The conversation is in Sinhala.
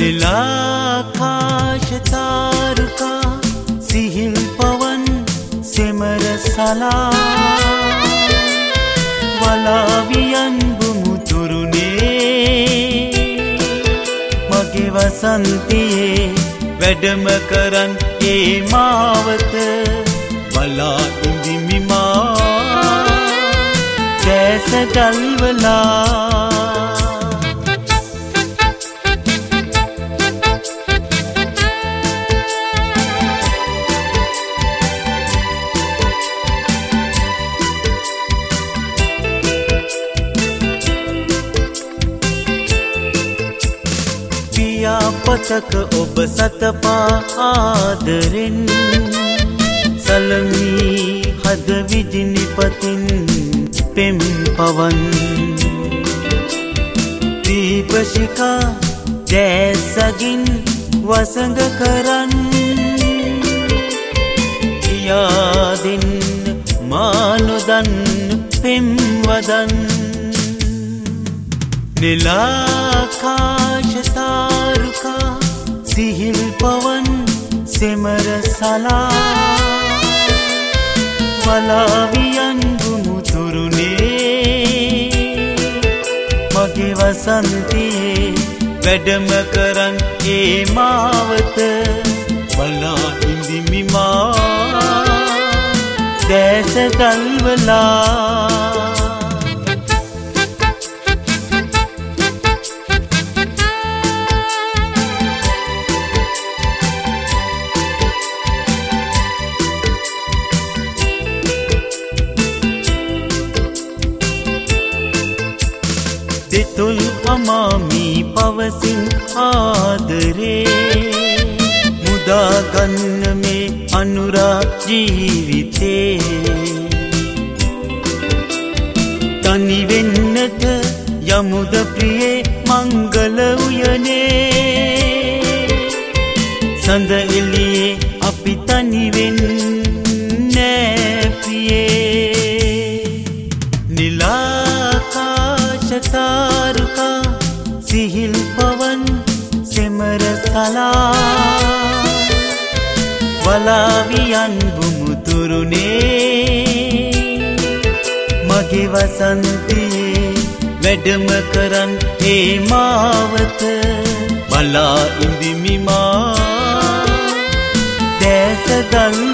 नीलाकाश तारुका सिहिल पवन सिमर सला वलावियन बुमुतुरुने मगे वसंतिये වැඩම කරන් ඒ මාවත බලා ඉඳිමි මා දැස ගල්වලා पतक ඔබ සතපා ආදරෙන් සලමි හද විජිනිපතින් පෙම් පවන් දීපශිකා දැසගින් වසඟ කරන් කියාදින් මානොදන් පෙම් වදන් नीलाकाश तारुका सिहिल पवन सिमर सला वलावियन बुमुतुरुने मगे वसंतिये වැඩම කරන් ඒ මාවත බලා ඉඳිමි මා දැස ගල්වලා දෙතුල් අමාමි පවසින් ආදරේ මුදාගන්න මේ අනුරා ජීවිතේ තනි වෙන්නට යමුද ප්‍රියේ මංගල උයනේ සඳ එළියේ අපි තනි වෙන්නේ ප්‍රියේ नीलाकाश तारुका सिहिल पवन सिमर सला वलावियन बुमुतुरुने मगे वसंतिये වැඩම කරන් ඒ මාවත බලා ඉඳිමි මා දැස ගල්